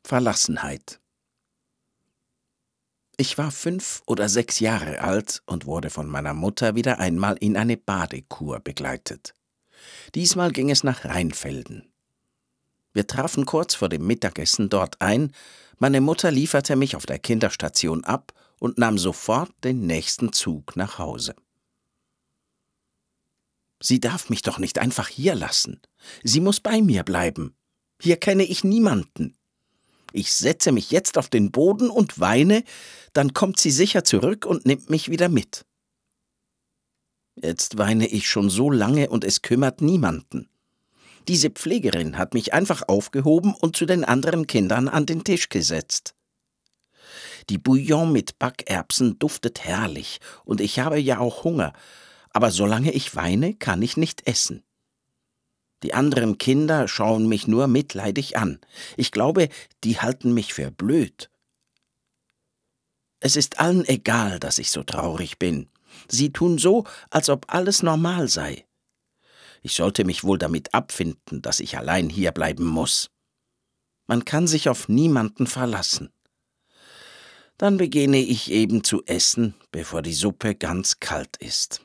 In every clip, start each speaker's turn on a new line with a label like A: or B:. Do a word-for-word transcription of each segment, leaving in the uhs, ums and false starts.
A: Verlassenheit. Ich war fünf oder sechs Jahre alt und wurde von meiner Mutter wieder einmal in eine Badekur begleitet. Diesmal ging es nach Rheinfelden. Wir trafen kurz vor dem Mittagessen dort ein, meine Mutter lieferte mich auf der Kinderstation ab und nahm sofort den nächsten Zug nach Hause. »Sie darf mich doch nicht einfach hier lassen. Sie muss bei mir bleiben. Hier kenne ich niemanden. Ich setze mich jetzt auf den Boden und weine, dann kommt sie sicher zurück und nimmt mich wieder mit. Jetzt weine ich schon so lange und es kümmert niemanden. Diese Pflegerin hat mich einfach aufgehoben und zu den anderen Kindern an den Tisch gesetzt. Die Bouillon mit Backerbsen duftet herrlich und ich habe ja auch Hunger, aber solange ich weine, kann ich nicht essen. Die anderen Kinder schauen mich nur mitleidig an. Ich glaube, die halten mich für blöd. Es ist allen egal, dass ich so traurig bin. Sie tun so, als ob alles normal sei. Ich sollte mich wohl damit abfinden, dass ich allein hier bleiben muss. Man kann sich auf niemanden verlassen. Dann beginne ich eben zu essen, bevor die Suppe ganz kalt ist.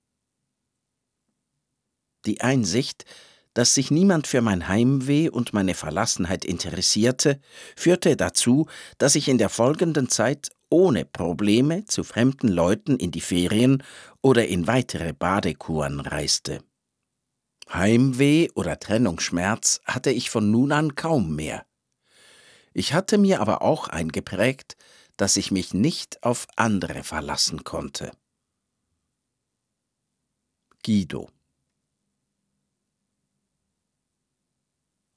A: Die Einsicht, dass sich niemand für mein Heimweh und meine Verlassenheit interessierte, führte dazu, dass ich in der folgenden Zeit ohne Probleme zu fremden Leuten in die Ferien oder in weitere Badekuren reiste. Heimweh oder Trennungsschmerz hatte ich von nun an kaum mehr. Ich hatte mir aber auch eingeprägt, dass ich mich nicht auf andere verlassen konnte. Guido.